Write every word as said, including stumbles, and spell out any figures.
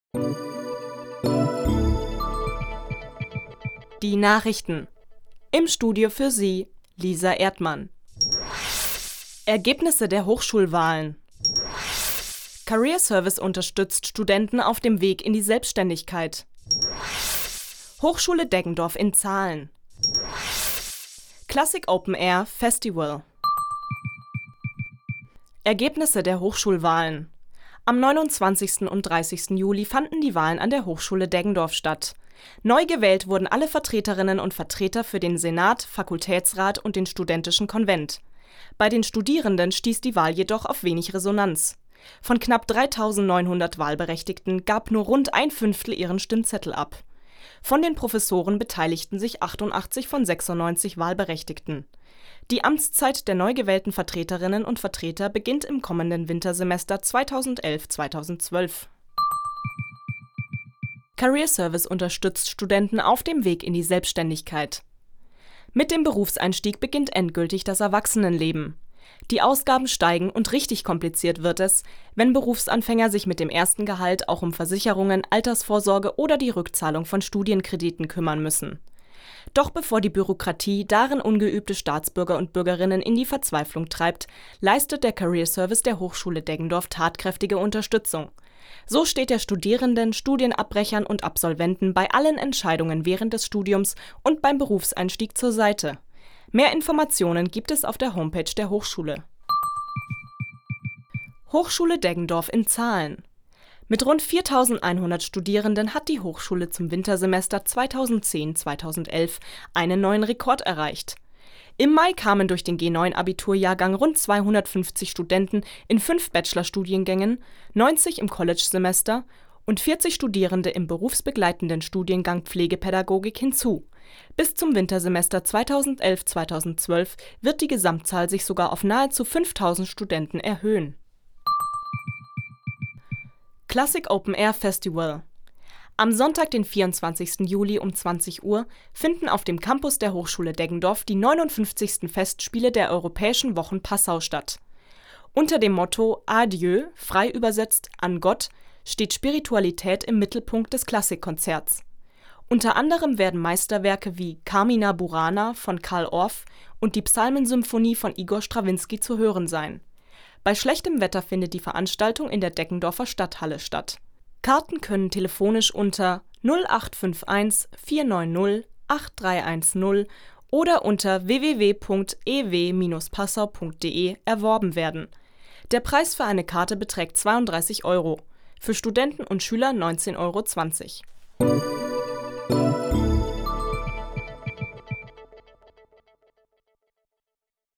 Die Nachrichten. Im Studio für Sie, Lisa Erdmann. Ergebnisse der Hochschulwahlen. Career Service unterstützt Studenten auf dem Weg in die Selbstständigkeit. Hochschule Deggendorf in Zahlen. Classic Open Air Festival. Ergebnisse der Hochschulwahlen. Am neunundzwanzigsten und dreißigsten Juli fanden die Wahlen an der Hochschule Deggendorf statt. Neu gewählt wurden alle Vertreterinnen und Vertreter für den Senat, Fakultätsrat und den studentischen Konvent. Bei den Studierenden stieß die Wahl jedoch auf wenig Resonanz. Von knapp dreitausendneunhundert Wahlberechtigten gab nur rund ein Fünftel ihren Stimmzettel ab. Von den Professoren beteiligten sich achtundachtzig von sechsundneunzig Wahlberechtigten. Die Amtszeit der neu gewählten Vertreterinnen und Vertreter beginnt im kommenden Wintersemester zweitausendelf zweitausendzwölf. Career Service unterstützt Studenten auf dem Weg in die Selbstständigkeit. Mit dem Berufseinstieg beginnt endgültig das Erwachsenenleben. Die Ausgaben steigen und richtig kompliziert wird es, wenn Berufsanfänger sich mit dem ersten Gehalt auch um Versicherungen, Altersvorsorge oder die Rückzahlung von Studienkrediten kümmern müssen. Doch bevor die Bürokratie darin ungeübte Staatsbürger und Bürgerinnen in die Verzweiflung treibt, leistet der Career Service der Hochschule Deggendorf tatkräftige Unterstützung. So steht er Studierenden, Studienabbrechern und Absolventen bei allen Entscheidungen während des Studiums und beim Berufseinstieg zur Seite. Mehr Informationen gibt es auf der Homepage der Hochschule. Hochschule Deggendorf in Zahlen. Mit rund viertausendeinhundert Studierenden hat die Hochschule zum Wintersemester zweitausendzehn zweitausendelf einen neuen Rekord erreicht. Im Mai kamen durch den G neun Abiturjahrgang rund zweihundertfünfzig Studenten in fünf Bachelorstudiengängen, neunzig im College-Semester und vierzig Studierende im berufsbegleitenden Studiengang Pflegepädagogik hinzu. Bis zum Wintersemester zweitausendelf zweitausendzwölf wird die Gesamtzahl sich sogar auf nahezu fünftausend Studenten erhöhen. Classic Open Air Festival. Am Sonntag, den vierundzwanzigsten Juli um zwanzig Uhr, finden auf dem Campus der Hochschule Deggendorf die neunundfünfzigsten Festspiele der Europäischen Wochen Passau statt. Unter dem Motto Adieu, frei übersetzt an Gott, steht Spiritualität im Mittelpunkt des Klassikkonzerts. Unter anderem werden Meisterwerke wie Carmina Burana von Carl Orff und die Psalmensymphonie von Igor Strawinski zu hören sein. Bei schlechtem Wetter findet die Veranstaltung in der Deggendorfer Stadthalle statt. Karten können telefonisch unter null acht fünf eins vier neun null acht drei eins null oder unter w w w punkt e w Bindestrich passau punkt de erworben werden. Der Preis für eine Karte beträgt zweiunddreißig Euro, für Studenten und Schüler neunzehn Euro zwanzig.